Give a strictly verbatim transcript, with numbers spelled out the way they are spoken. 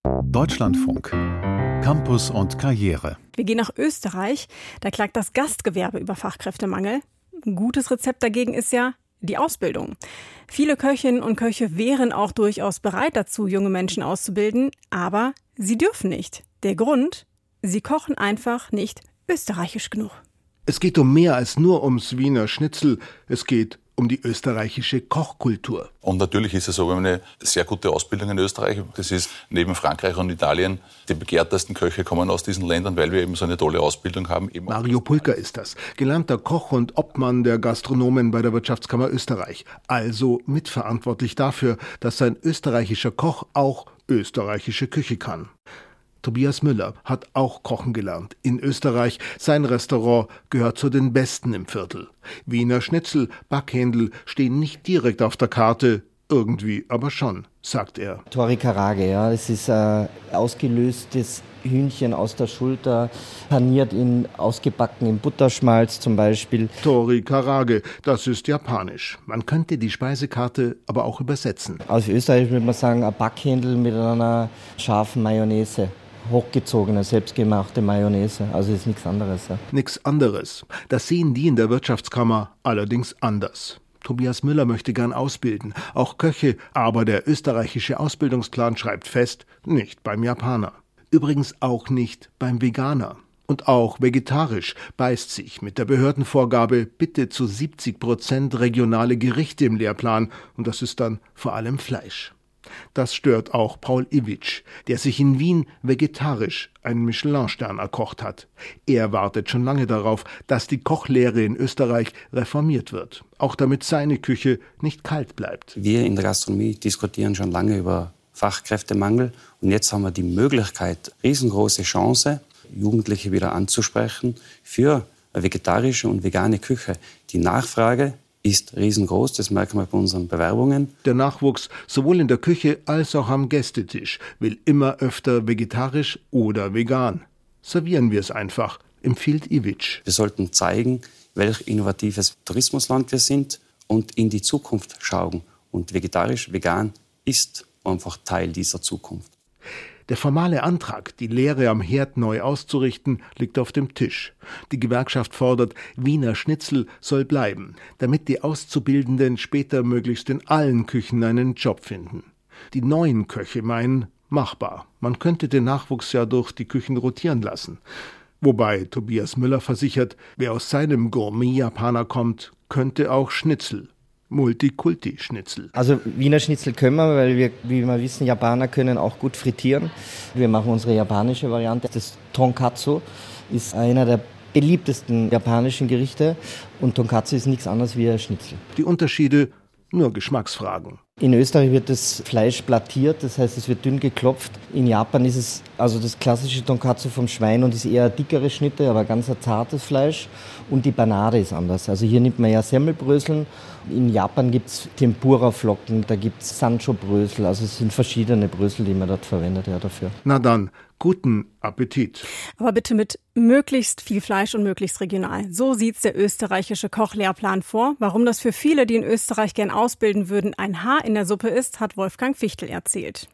Deutschlandfunk. Campus und Karriere. Wir gehen nach Österreich. Da klagt das Gastgewerbe über Fachkräftemangel. Ein gutes Rezept dagegen ist ja die Ausbildung. Viele Köchinnen und Köche wären auch durchaus bereit dazu, junge Menschen auszubilden, aber sie dürfen nicht. Der Grund? Sie kochen einfach nicht österreichisch genug. Es geht um mehr als nur ums Wiener Schnitzel. Es geht um die österreichische Kochkultur. Und natürlich ist es so, wir haben eine sehr gute Ausbildung in Österreich. Das ist neben Frankreich und Italien, die begehrtesten Köche kommen aus diesen Ländern, weil wir eben so eine tolle Ausbildung haben. Eben Mario Pulker ist das, gelernter Koch und Obmann der Gastronomen bei der Wirtschaftskammer Österreich. Also mitverantwortlich dafür, dass sein österreichischer Koch auch österreichische Küche kann. Tobias Müller hat auch kochen gelernt in Österreich. Sein Restaurant gehört zu den besten im Viertel. Wiener Schnitzel, Backhändel stehen nicht direkt auf der Karte, irgendwie aber schon, sagt er. Tori Karage, ja, das ist ein ausgelöstes Hühnchen aus der Schulter, paniert in ausgebacken in Butterschmalz zum Beispiel. Tori Karage, das ist japanisch. Man könnte die Speisekarte aber auch übersetzen. Aus Österreich würde man sagen, ein Backhändel mit einer scharfen Mayonnaise. Hochgezogene, selbstgemachte Mayonnaise. Also ist nichts anderes. Ja. Nichts anderes. Das sehen die in der Wirtschaftskammer allerdings anders. Tobias Müller möchte gern ausbilden, auch Köche, aber der österreichische Ausbildungsplan schreibt fest, nicht beim Japaner. Übrigens auch nicht beim Veganer. Und auch vegetarisch beißt sich mit der Behördenvorgabe bitte zu siebzig Prozent regionale Gerichte im Lehrplan. Und das ist dann vor allem Fleisch. Das stört auch Paul Iwitsch, der sich in Wien vegetarisch einen Michelin-Stern erkocht hat. Er wartet schon lange darauf, dass die Kochlehre in Österreich reformiert wird, auch damit seine Küche nicht kalt bleibt. Wir in der Gastronomie diskutieren schon lange über Fachkräftemangel und jetzt haben wir die Möglichkeit, riesengroße Chance, Jugendliche wieder anzusprechen für eine vegetarische und vegane Küche. Die Nachfrage ist riesengroß, das merken wir bei unseren Bewerbungen. Der Nachwuchs, sowohl in der Küche als auch am Gästetisch, will immer öfter vegetarisch oder vegan. Servieren wir es einfach, empfiehlt Iwitsch. Wir sollten zeigen, welch innovatives Tourismusland wir sind und in die Zukunft schauen. Und vegetarisch, vegan ist einfach Teil dieser Zukunft. Der formale Antrag, die Lehre am Herd neu auszurichten, liegt auf dem Tisch. Die Gewerkschaft fordert, Wiener Schnitzel soll bleiben, damit die Auszubildenden später möglichst in allen Küchen einen Job finden. Die neuen Köche meinen, machbar. Man könnte den Nachwuchs ja durch die Küchen rotieren lassen. Wobei Tobias Müller versichert, wer aus seinem Gourmet-Japaner kommt, könnte auch Schnitzel. Multikulti-Schnitzel. Also Wiener Schnitzel können wir, weil wir, wie wir wissen, Japaner können auch gut frittieren. Wir machen unsere japanische Variante. Das Tonkatsu ist einer der beliebtesten japanischen Gerichte und Tonkatsu ist nichts anderes wie ein Schnitzel. Die Unterschiede nur Geschmacksfragen. In Österreich wird das Fleisch plattiert, das heißt, es wird dünn geklopft. In Japan ist es also das klassische Tonkatsu vom Schwein und ist eher dickere Schnitte, aber ganz ein zartes Fleisch. Und die Panade ist anders. Also hier nimmt man ja Semmelbröseln. In Japan gibt es Tempura-Flocken, da gibt es Sancho-Brösel. Also es sind verschiedene Brösel, die man dort verwendet ja, dafür. Na dann, guten Appetit. Aber bitte mit möglichst viel Fleisch und möglichst regional. So sieht's der österreichische Kochlehrplan vor. Warum das für viele, die in Österreich gern ausbilden würden, ein Haar in der Suppe ist, hat Wolfgang Fichtel erzählt.